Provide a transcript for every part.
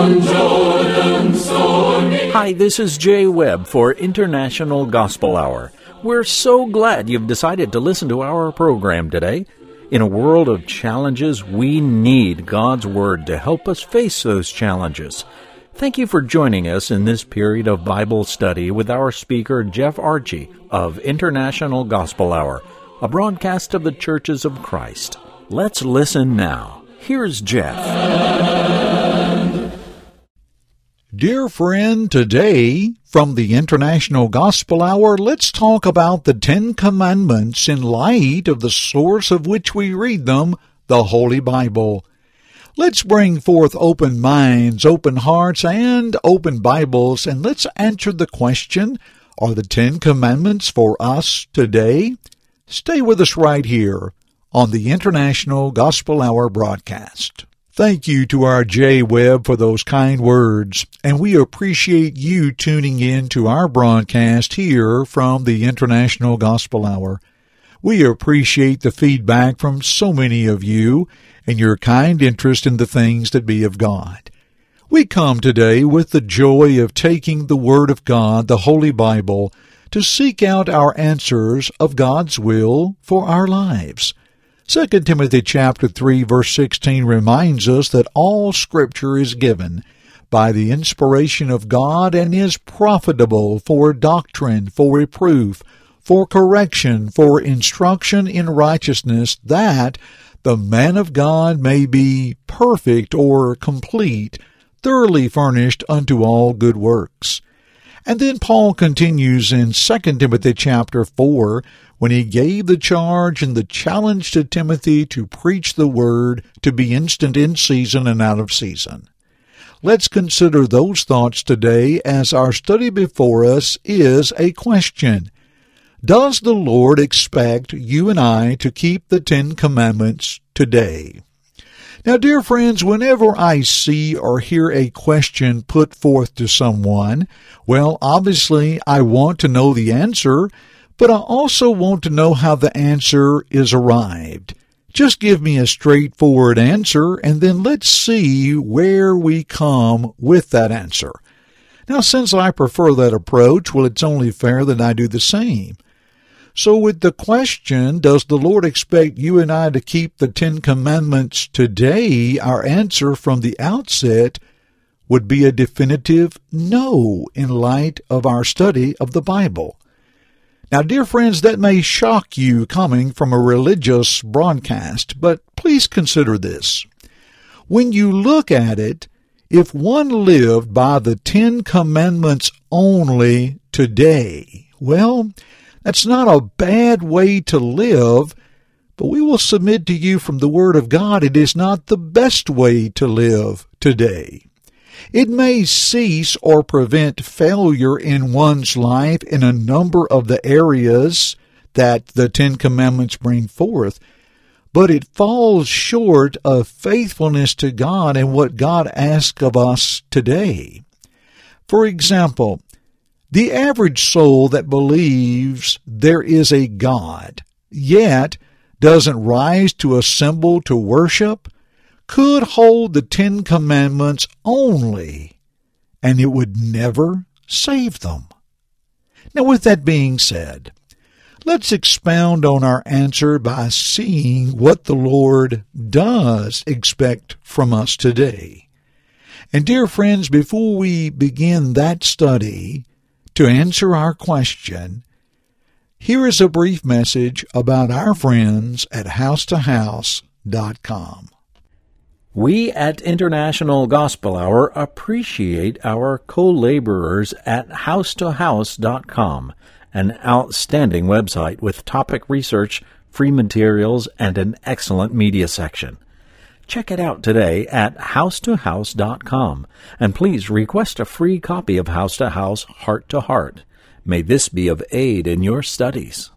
Hi, this is Jay Webb for International Gospel Hour. We're so glad you've decided to listen to our program today. In a world of challenges, we need God's Word to help us face those challenges. Thank you for joining us in this period of Bible study with our speaker, Jeff Archie of International Gospel Hour, a broadcast of the Churches of Christ. Let's listen now. Here's Jeff. Dear friend, today from the International Gospel Hour, let's talk about the Ten Commandments in light of the source of which we read them, the Holy Bible. Let's bring forth open minds, open hearts, and open Bibles, and let's answer the question, are the Ten Commandments for us today? Stay with us right here on the International Gospel Hour broadcast. Thank you to our Jay Webb for those kind words, and we appreciate you tuning in to our broadcast here from the International Gospel Hour. We appreciate the feedback from so many of you and your kind interest in the things that be of God. We come today with the joy of taking the Word of God, the Holy Bible, to seek out our answers of God's will for our lives. 2 Timothy chapter 3, verse 16 reminds us that all Scripture is given by the inspiration of God and is profitable for doctrine, for reproof, for correction, for instruction in righteousness, that the man of God may be perfect or complete, thoroughly furnished unto all good works. And then Paul continues in 2 Timothy chapter 4, when he gave the charge and the challenge to Timothy to preach the word, to be instant in season and out of season. Let's consider those thoughts today as our study before us is a question. Does the Lord expect you and I to keep the Ten Commandments today? Now, dear friends, whenever I see or hear a question put forth to someone, well, obviously I want to know the answer, but I also want to know how the answer is arrived. Just give me a straightforward answer, and then let's see where we come with that answer. Now, since I prefer that approach, well, it's only fair that I do the same. So with the question, does the Lord expect you and I to keep the Ten Commandments today, our answer from the outset would be a definitive no in light of our study of the Bible. Now, dear friends, that may shock you coming from a religious broadcast, but please consider this. When you look at it, if one lived by the Ten Commandments only today, well, that's not a bad way to live, but we will submit to you from the Word of God it is not the best way to live today. It may cease or prevent failure in one's life in a number of the areas that the Ten Commandments bring forth, but it falls short of faithfulness to God and what God asks of us today. For example, the average soul that believes there is a God, yet doesn't rise to assemble to worship, could hold the Ten Commandments only, and it would never save them. Now, with that being said, let's expound on our answer by seeing what the Lord does expect from us today. And dear friends, before we begin that study, to answer our question, here is a brief message about our friends at HouseToHouse.com. We at International Gospel Hour appreciate our co-laborers at HouseToHouse.com, an outstanding website with topic research, free materials, and an excellent media section. Check it out today at HouseToHouse.com, and please request a free copy of House to House, Heart to Heart. May this be of aid in your studies.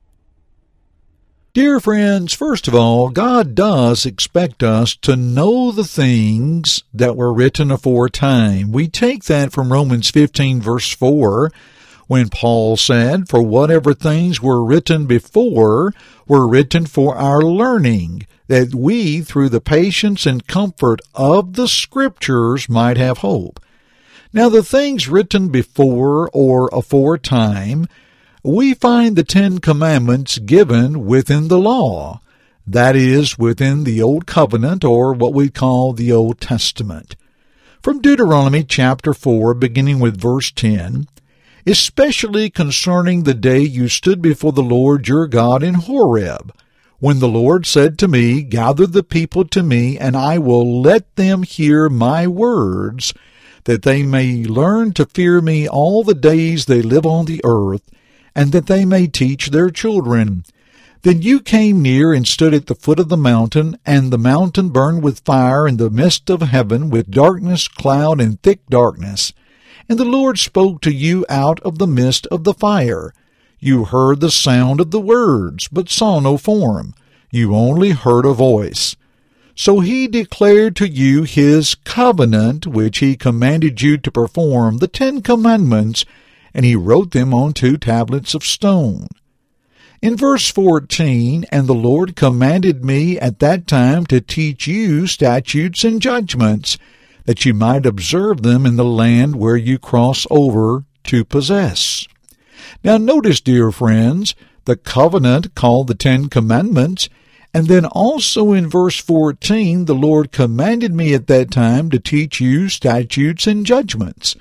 Dear friends, first of all, God does expect us to know the things that were written aforetime. We take that from Romans 15, verse 4, when Paul said, "For whatever things were written before were written for our learning, that we, through the patience and comfort of the Scriptures, might have hope." Now the things written before or aforetime, we find the 10 Commandments given within the law, that is, within the Old Covenant, or what we call the Old Testament. From Deuteronomy chapter 4, beginning with verse 10, "Especially concerning the day you stood before the Lord your God in Horeb, when the Lord said to me, Gather the people to me, and I will let them hear my words, that they may learn to fear me all the days they live on the earth, and that they may teach their children. Then you came near and stood at the foot of the mountain, and the mountain burned with fire in the midst of heaven, with darkness, cloud, and thick darkness. And the Lord spoke to you out of the midst of the fire. You heard the sound of the words, but saw no form. You only heard a voice. So he declared to you his covenant, which he commanded you to perform, the 10 Commandments, and he wrote them on 2 tablets of stone." In verse 14, "And the Lord commanded me at that time to teach you statutes and judgments, that you might observe them in the land where you cross over to possess." Now notice, dear friends, the covenant called the 10 Commandments, and then also in verse 14, "The Lord commanded me at that time to teach you statutes and judgments."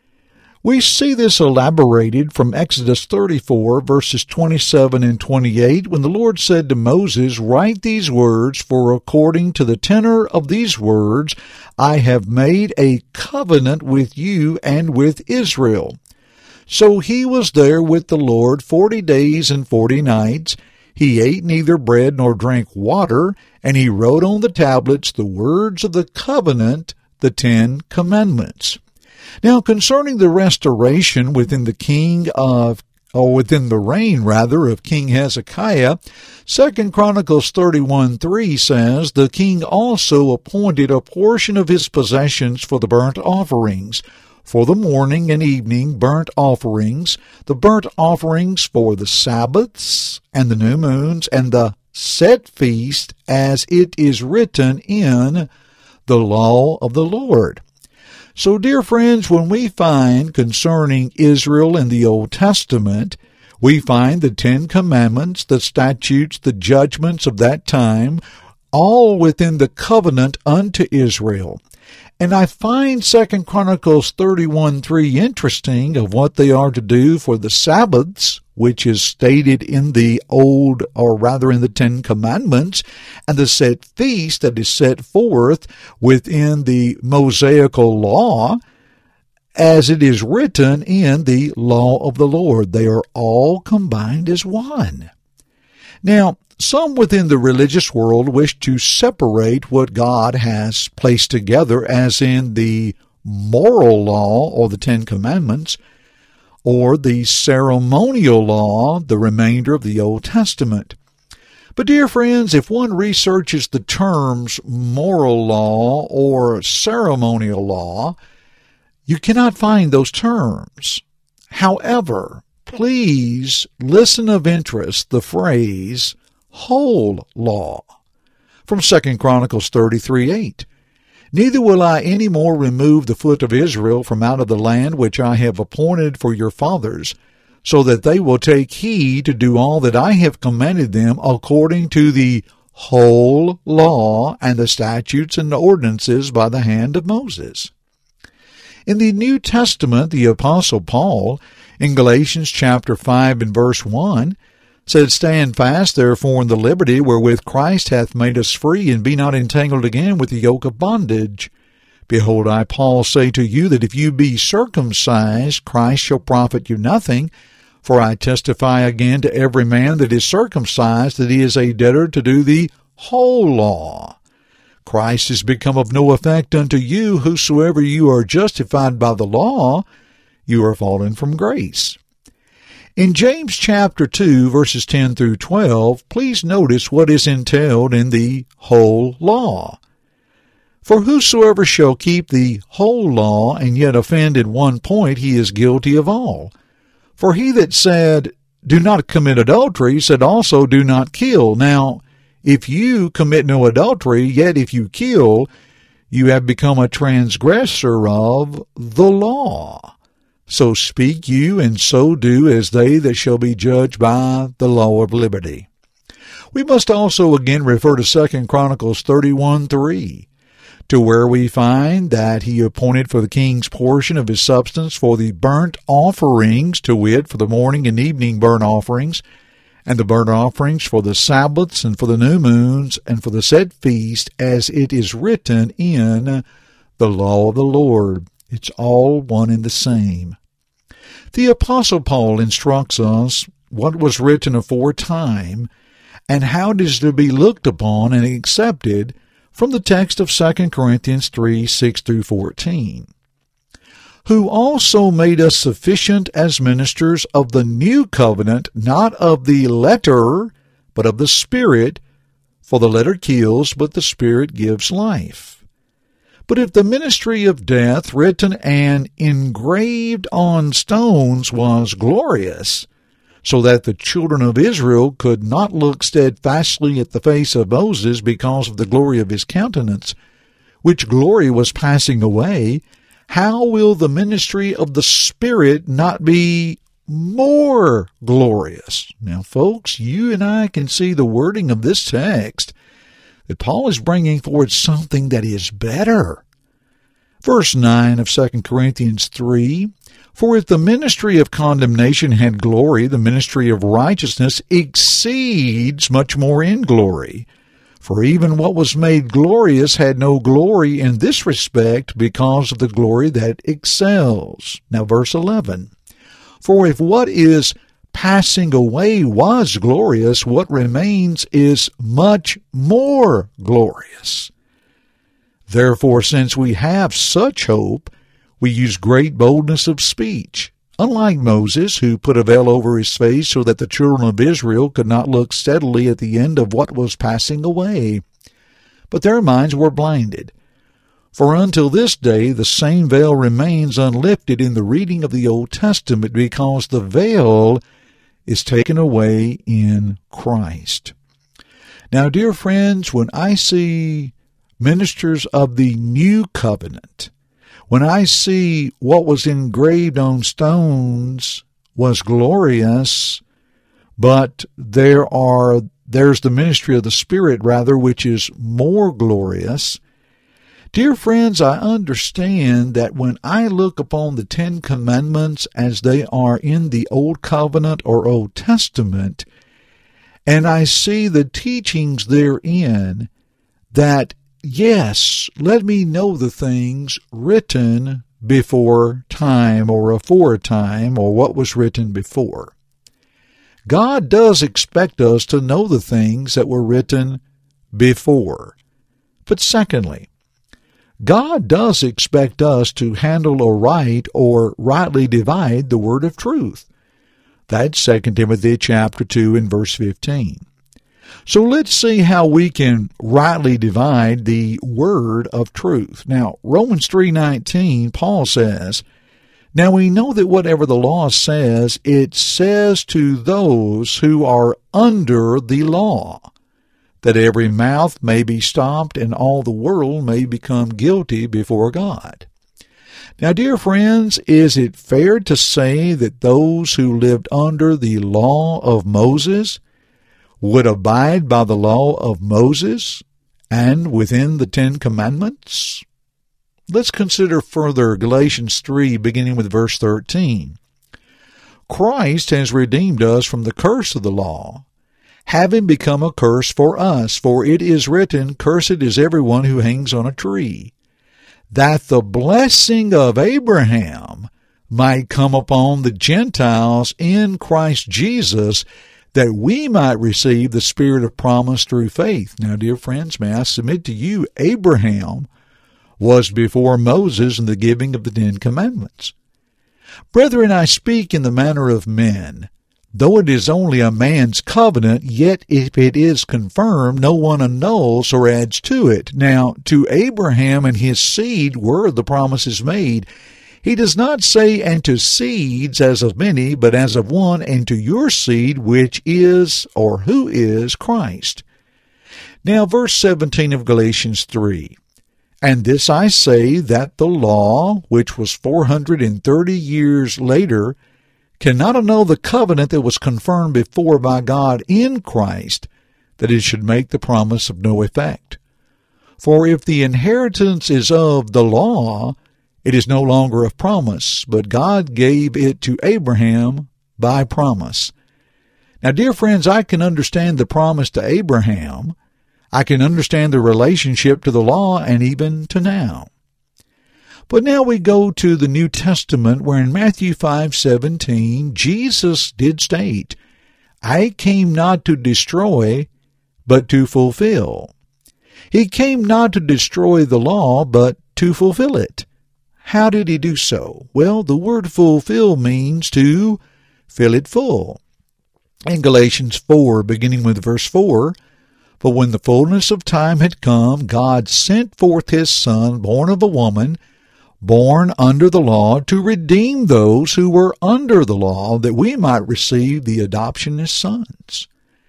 We see this elaborated from Exodus 34, verses 27 and 28, when the Lord said to Moses, "Write these words, for according to the tenor of these words I have made a covenant with you and with Israel." So he was there with the Lord 40 days and 40 nights. He ate neither bread nor drank water, and he wrote on the tablets the words of the covenant, the 10 Commandments. Now, concerning the restoration within the reign of King Hezekiah, 2 Chronicles 31:3 says, "The king also appointed a portion of his possessions for the burnt offerings, for the morning and evening burnt offerings, the burnt offerings for the Sabbaths and the new moons, and the set feast, as it is written in the law of the Lord." So, dear friends, when we find concerning Israel in the Old Testament, we find the 10 Commandments, the statutes, the judgments of that time, all within the covenant unto Israel. And I find 2 Chronicles 31:3 interesting of what they are to do for the Sabbaths, which is stated in the in the 10 Commandments, and the set feast that is set forth within the Mosaical law, as it is written in the law of the Lord. They are all combined as one. Now, some within the religious world wish to separate what God has placed together, as in the moral law, or the 10 Commandments, or the ceremonial law, the remainder of the Old Testament. But, dear friends, if one researches the terms moral law or ceremonial law, you cannot find those terms. However, please listen of interest the phrase whole law. From 2 Chronicles 33:8. "Neither will I any more remove the foot of Israel from out of the land which I have appointed for your fathers, so that they will take heed to do all that I have commanded them according to the whole law and the statutes and ordinances by the hand of Moses." In the New Testament, the Apostle Paul, in Galatians chapter 5 and verse 1, said, "Stand fast, therefore, in the liberty wherewith Christ hath made us free, and be not entangled again with the yoke of bondage. Behold, I, Paul, say to you that if you be circumcised, Christ shall profit you nothing. For I testify again to every man that is circumcised that he is a debtor to do the whole law. Christ is become of no effect unto you, whosoever you are justified by the law, you are fallen from grace." In James chapter 2, verses 10 through 12, please notice what is entailed in the whole law. "For whosoever shall keep the whole law and yet offend in one point, he is guilty of all. For he that said, do not commit adultery, said also, do not kill. Now, if you commit no adultery, yet if you kill, you have become a transgressor of the law. So speak you, and so do as they that shall be judged by the law of liberty. We must also again refer to 2 Chronicles 31:3, to where we find that he appointed for the king's portion of his substance for the burnt offerings, to wit, for the morning and evening burnt offerings, and the burnt offerings for the Sabbaths and for the new moons and for the set feast, as it is written in the law of the Lord. It's all one and the same. The Apostle Paul instructs us what was written aforetime and how it is to be looked upon and accepted from the text of 2 Corinthians 3:6-14. Who also made us sufficient as ministers of the new covenant, not of the letter, but of the Spirit, for the letter kills, but the Spirit gives life. But if the ministry of death, written and engraved on stones, was glorious, so that the children of Israel could not look steadfastly at the face of Moses because of the glory of his countenance, which glory was passing away, how will the ministry of the Spirit not be more glorious? Now, folks, you and I can see the wording of this text, that Paul is bringing forward something that is better. Verse 9 of 2 Corinthians 3, for if the ministry of condemnation had glory, the ministry of righteousness exceeds much more in glory. For even what was made glorious had no glory in this respect, because of the glory that excels. Now verse 11, for if what is passing away was glorious, what remains is much more glorious. Therefore, since we have such hope, we use great boldness of speech, unlike Moses, who put a veil over his face so that the children of Israel could not look steadily at the end of what was passing away. But their minds were blinded. For until this day the same veil remains unlifted in the reading of the Old Testament, because the veil is taken away in Christ. Now, dear friends, when I see ministers of the new covenant, when I see what was engraved on stones was glorious, but there's the ministry of the Spirit, rather, which is more glorious. Dear friends, I understand that when I look upon the 10 Commandments as they are in the Old Covenant or Old Testament, and I see the teachings therein, that, yes, let me know the things written before time or aforetime, or what was written before. God does expect us to know the things that were written before. But secondly, God does expect us to handle aright or rightly divide the word of truth. That's 2 Timothy chapter 2 and verse 15. So let's see how we can rightly divide the word of truth. Now, Romans 3:19, Paul says, now we know that whatever the law says, it says to those who are under the law, that every mouth may be stopped and all the world may become guilty before God. Now, dear friends, is it fair to say that those who lived under the law of Moses would abide by the law of Moses and within the 10 Commandments? Let's consider further Galatians 3, beginning with verse 13. Christ has redeemed us from the curse of the law, having become a curse for us. For it is written, cursed is everyone who hangs on a tree, that the blessing of Abraham might come upon the Gentiles in Christ Jesus, that we might receive the Spirit of promise through faith. Now, dear friends, may I submit to you, Abraham was before Moses in the giving of the 10 Commandments. Brethren, I speak in the manner of men. Though it is only a man's covenant, yet if it is confirmed, no one annuls or adds to it. Now, to Abraham and his seed were the promises made. He does not say, and to seeds as of many, but as of one, and to your seed, which is, or who is, Christ. Now, verse 17 of Galatians 3. And this I say, that the law, which was 430 years later, cannot annul the covenant that was confirmed before by God in Christ, that it should make the promise of no effect. For if the inheritance is of the law, it is no longer of promise, but God gave it to Abraham by promise. Now, dear friends, I can understand the promise to Abraham. I can understand the relationship to the law and even to now. But now we go to the New Testament, where in Matthew 5:17, Jesus did state, I came not to destroy, but to fulfill. He came not to destroy the law, but to fulfill it. How did he do so? Well, the word fulfill means to fill it full. In Galatians 4, beginning with verse 4, but when the fullness of time had come, God sent forth his Son, born of a woman, born under the law, to redeem those who were under the law, that we might receive the adoption as sons.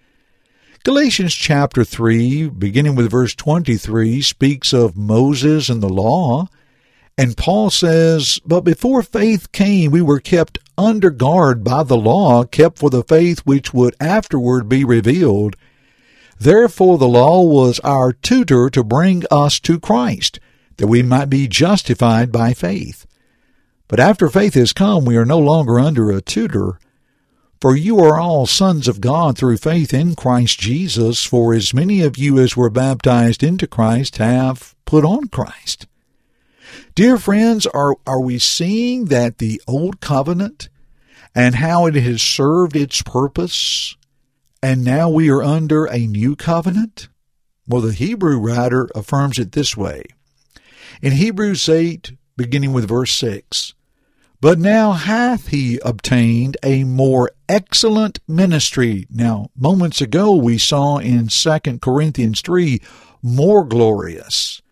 Galatians chapter 3, beginning with verse 23, speaks of Moses and the law, and Paul says, but before faith came, we were kept under guard by the law, kept for the faith which would afterward be revealed. Therefore the law was our tutor to bring us to Christ, that we might be justified by faith. But after faith has come, we are no longer under a tutor. For you are all sons of God through faith in Christ Jesus, for as many of you as were baptized into Christ have put on Christ. Dear friends, are we seeing that the old covenant and how it has served its purpose, and now we are under a new covenant? Well, the Hebrew writer affirms it this way. In Hebrews 8, beginning with verse 6, but now hath he obtained a more excellent ministry. Now, moments ago we saw in 2 Corinthians 3, more glorious.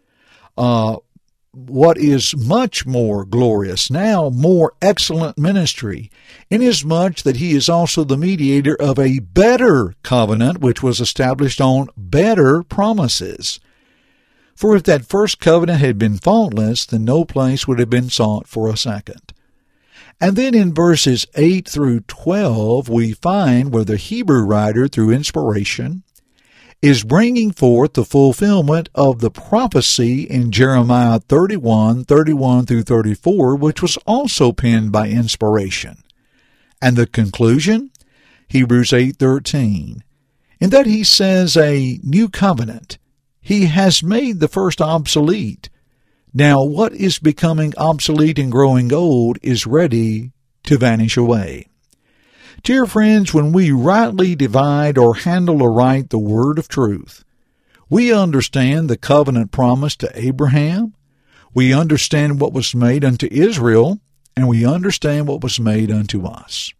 What is much more glorious now, more excellent ministry, inasmuch that he is also the mediator of a better covenant, which was established on better promises. For if that first covenant had been faultless, then no place would have been sought for a second. And then in verses 8 through 12, we find where the Hebrew writer, through inspiration, is bringing forth the fulfillment of the prophecy in Jeremiah 31 through 34, which was also penned by inspiration. And the conclusion? Hebrews 8:13. In that he says a new covenant. He has made the first obsolete. Now what is becoming obsolete and growing old is ready to vanish away. Dear friends, when we rightly divide or handle aright the word of truth, we understand the covenant promise to Abraham, we understand what was made unto Israel, and we understand what was made unto us.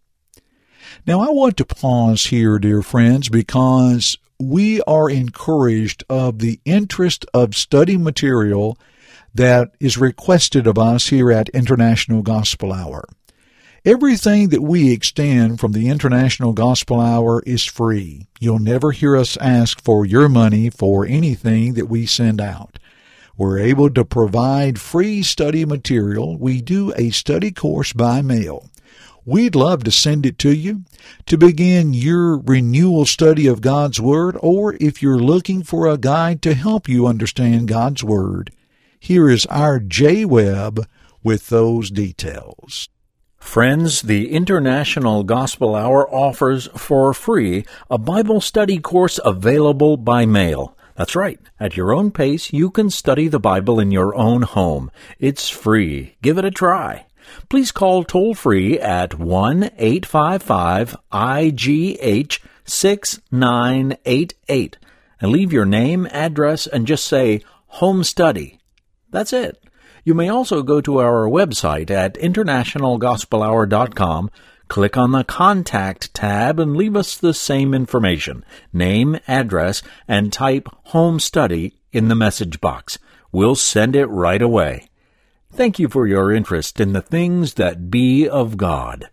Now I want to pause here, dear friends, because we are encouraged of the interest of study material that is requested of us here at International Gospel Hour. Everything that we extend from the International Gospel Hour is free. You'll never hear us ask for your money for anything that we send out. We're able to provide free study material. We do a study course by mail. We'd love to send it to you to begin your renewal study of God's Word, or if you're looking for a guide to help you understand God's Word, here is our J. Webb with those details. Friends, the International Gospel Hour offers for free a Bible study course available by mail. That's right. At your own pace, you can study the Bible in your own home. It's free. Give it a try. Please call toll-free at 1-855-IGH-6988 and leave your name, address, and just say, Home Study. That's it. You may also go to our website at internationalgospelhour.com, click on the Contact tab, and leave us the same information, name, address, and type Home Study in the message box. We'll send it right away. Thank you for your interest in the things that be of God.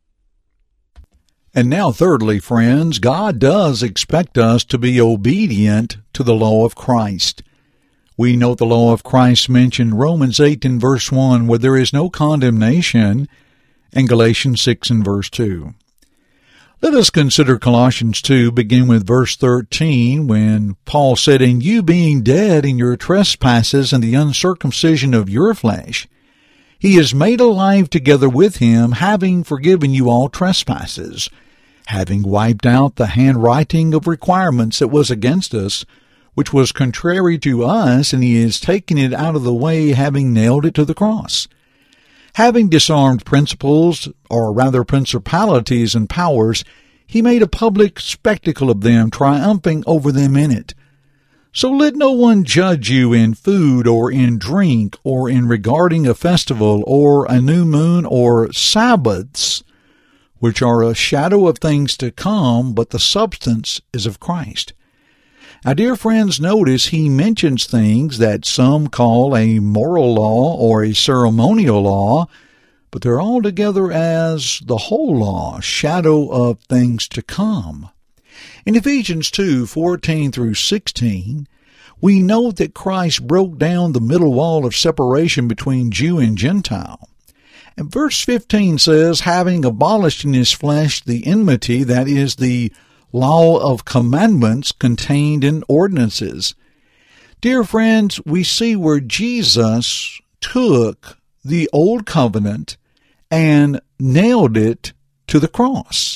And now, thirdly, friends, God does expect us to be obedient to the law of Christ. We note the law of Christ mentioned in Romans 8 and verse 1, where there is no condemnation, and Galatians 6 and verse 2. Let us consider Colossians 2, begin with verse 13, when Paul said, "And you being dead in your trespasses and the uncircumcision of your flesh, he is made alive together with him, having forgiven you all trespasses, having wiped out the handwriting of requirements that was against us, which was contrary to us, and he has taken it out of the way, having nailed it to the cross. Having disarmed principles, or rather principalities and powers, he made a public spectacle of them, triumphing over them in it. So let no one judge you in food or in drink or in regarding a festival or a new moon or Sabbaths, which are a shadow of things to come, but the substance is of Christ." Now, dear friends, notice he mentions things that some call a moral law or a ceremonial law, but they're all together as the whole law, shadow of things to come. In Ephesians 2:14 through 16, we note that Christ broke down the middle wall of separation between Jew and Gentile. And verse 15 says, "Having abolished in his flesh the enmity, that is, the law of commandments contained in ordinances." Dear friends, we see where Jesus took the old covenant and nailed it to the cross.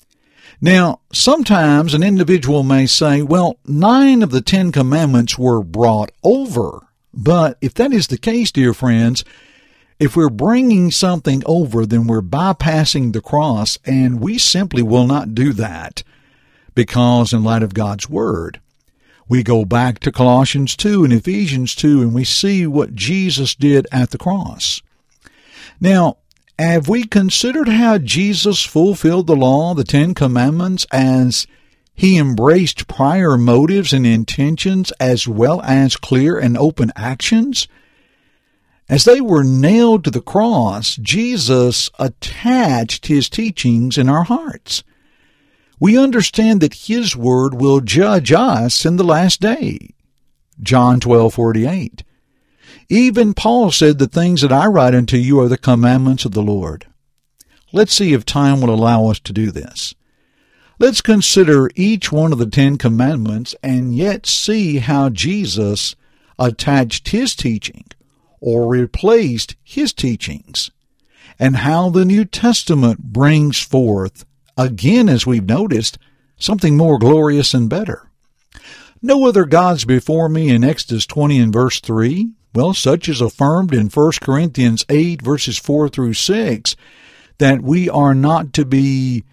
Now, sometimes an individual may say, well, 9 of the 10 commandments were brought over. But if that is the case, dear friends, if we're bringing something over, then we're bypassing the cross, and we simply will not do that. Because in light of God's Word, we go back to Colossians 2 and Ephesians 2, and we see what Jesus did at the cross. Now, have we considered how Jesus fulfilled the law, the 10 Commandments, as he embraced prior motives and intentions as well as clear and open actions? As they were nailed to the cross, Jesus attached his teachings in our hearts. We understand that his word will judge us in the last day. John 12:48. Even Paul said, "The things that I write unto you are the commandments of the Lord." Let's see if time will allow us to do this. Let's consider each one of the 10 commandments and yet see how Jesus attached his teaching or replaced his teachings, and how the New Testament brings forth, again, as we've noticed, something more glorious and better. "No other gods before me" in Exodus 20 and verse 3. Well, such is affirmed in 1 Corinthians 8 verses 4 through 6, that we are not to be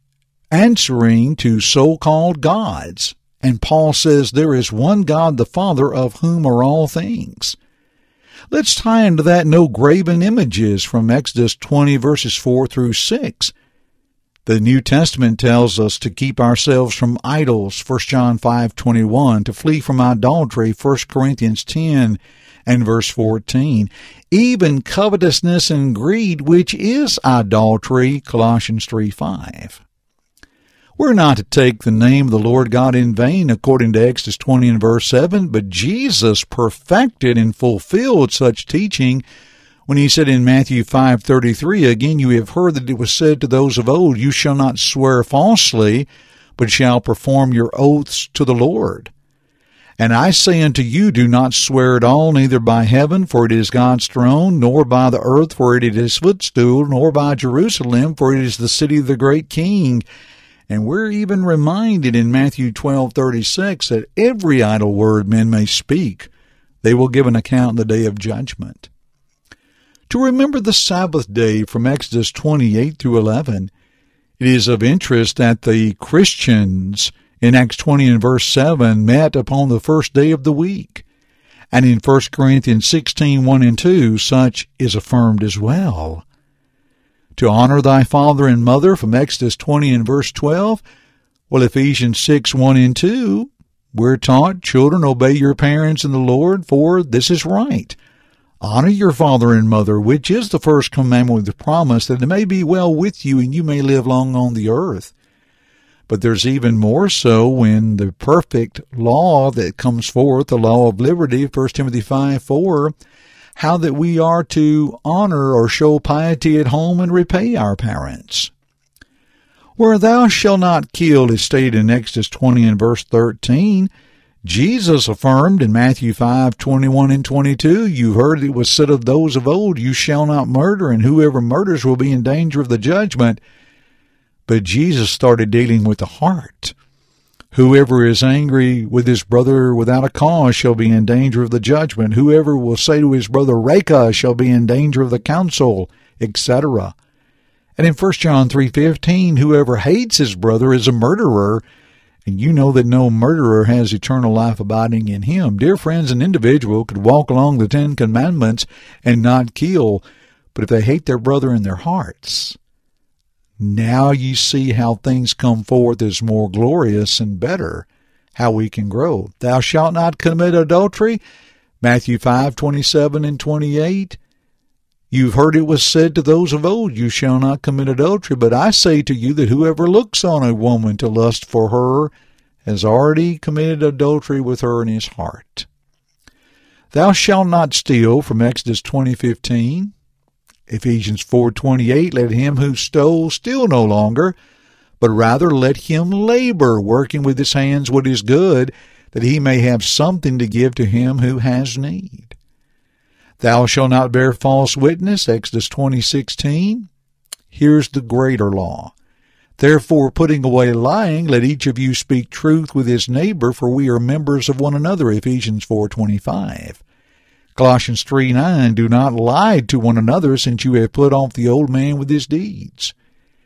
answering to so-called gods. And Paul says there is one God, the Father, of whom are all things. Let's tie into that no graven images from Exodus 20 verses 4 through 6. The New Testament tells us to keep ourselves from idols, 1 John 5:21, to flee from idolatry, 1 Corinthians 10 and verse 14, even covetousness and greed, which is idolatry, Colossians 3:5. We're not to take the name of the Lord God in vain, according to Exodus 20 and verse 7, but Jesus perfected and fulfilled such teaching when he said in Matthew 5:33, "Again you have heard that it was said to those of old, you shall not swear falsely, but shall perform your oaths to the Lord. And I say unto you, do not swear at all, neither by heaven, for it is God's throne, nor by the earth, for it is his footstool, nor by Jerusalem, for it is the city of the great King." And we're even reminded in Matthew 12:36 that every idle word men may speak, they will give an account in the day of judgment. To remember the Sabbath day from Exodus 28 through 11, it is of interest that the Christians in Acts 20 and verse 7 met upon the first day of the week. And in 1 Corinthians 16, 1 and 2, such is affirmed as well. To honor thy father and mother from Exodus 20 and verse 12, well, Ephesians 6, 1 and 2, we're taught, children, obey your parents in the Lord, for this is right. Honor your father and mother, which is the first commandment with the promise that it may be well with you and you may live long on the earth. But there's even more so when the perfect law that comes forth, the law of liberty, 1 Timothy 5:4, how that we are to honor or show piety at home and repay our parents. Where thou shalt not kill is stated in Exodus 20 and verse 13. Jesus affirmed in Matthew 5:21 and 22, you've heard it was said of those of old, you shall not murder, and whoever murders will be in danger of the judgment. But Jesus started dealing with the heart. Whoever is angry with his brother without a cause shall be in danger of the judgment. Whoever will say to his brother, Reka, shall be in danger of the council, etc. And in 1 John 3:15, whoever hates his brother is a murderer, and you know that no murderer has eternal life abiding in him. Dear friends, an individual could walk along the 10 Commandments and not kill, but if they hate their brother in their hearts, now you see how things come forth as more glorious and better, how we can grow. Thou shalt not commit adultery, Matthew 5:27 and 28. You've heard it was said to those of old, you shall not commit adultery. But I say to you that whoever looks on a woman to lust for her has already committed adultery with her in his heart. Thou shalt not steal, from Exodus 20:15. Ephesians 4:28, let him who stole steal no longer, but rather let him labor, working with his hands what is good, that he may have something to give to him who has need. Thou shalt not bear false witness, Exodus 20:16. Here's the greater law. Therefore, putting away lying, let each of you speak truth with his neighbor, for we are members of one another, Ephesians 4:25. Colossians 3:9, do not lie to one another, since you have put off the old man with his deeds.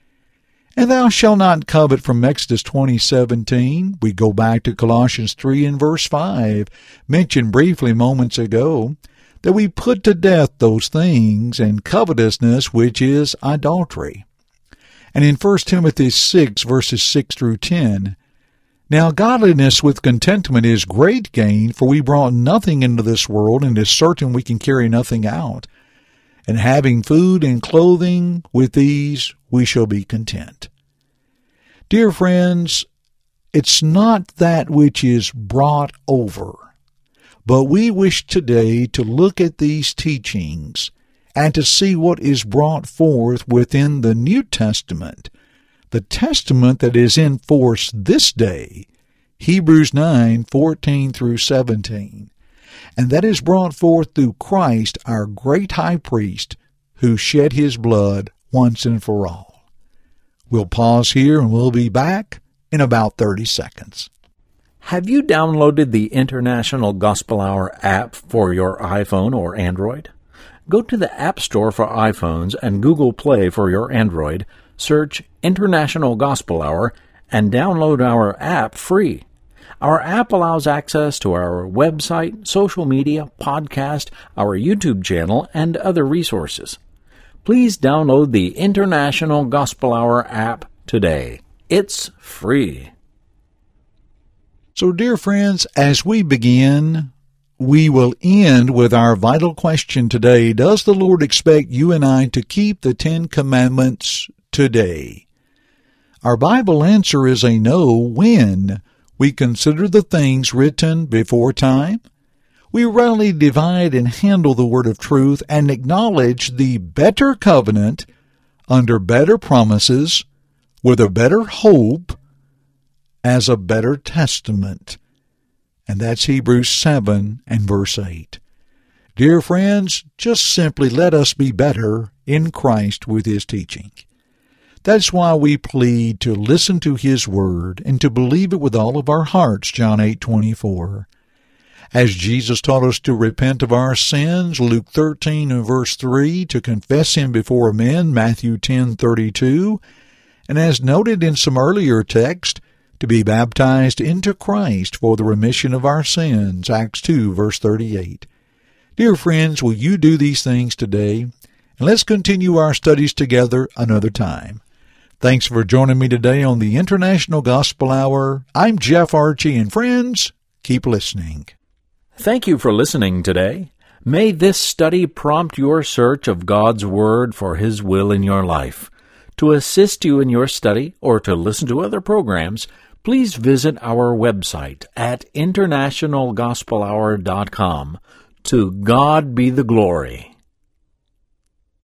And thou shalt not covet, from Exodus 20:17. We go back to Colossians 3 and verse 5, mentioned briefly moments ago, that we put to death those things and covetousness which is idolatry. And in 1 Timothy 6, verses 6 through 10, now godliness with contentment is great gain, for we brought nothing into this world, and it is certain we can carry nothing out. And having food and clothing, with these we shall be content. Dear friends, it's not that which is brought over, but we wish today to look at these teachings and to see what is brought forth within the New Testament, the testament that is in force this day, Hebrews 9:14 through 17, and that is brought forth through Christ, our great high priest, who shed his blood once and for all. We'll pause here and we'll be back in about 30 seconds. Have you downloaded the International Gospel Hour app for your iPhone or Android? Go to the App Store for iPhones and Google Play for your Android, search International Gospel Hour, and download our app free. Our app allows access to our website, social media, podcast, our YouTube channel, and other resources. Please download the International Gospel Hour app today. It's free. So, dear friends, as we begin, we will end with our vital question today. Does the Lord expect you and I to keep the 10 Commandments today? Our Bible answer is a no when we consider the things written before time. We readily divide and handle the word of truth and acknowledge the better covenant under better promises with a better hope as a better testament. And that's Hebrews 7 and verse 8. Dear friends, just simply let us be better in Christ with his teaching. That's why we plead to listen to his word and to believe it with all of our hearts, John 8:24. As Jesus taught us to repent of our sins, Luke 13 and verse 3, to confess him before men, Matthew 10:32, and as noted in some earlier text, to be baptized into Christ for the remission of our sins, Acts 2 verse 38. Dear friends, will you do these things today? And let's continue our studies together another time. Thanks for joining me today on the International Gospel Hour. I'm Jeff Archie, and friends, keep listening. Thank you for listening today. May this study prompt your search of God's Word for His will in your life. To assist you in your study or to listen to other programs, please visit our website at internationalgospelhour.com. To God be the glory.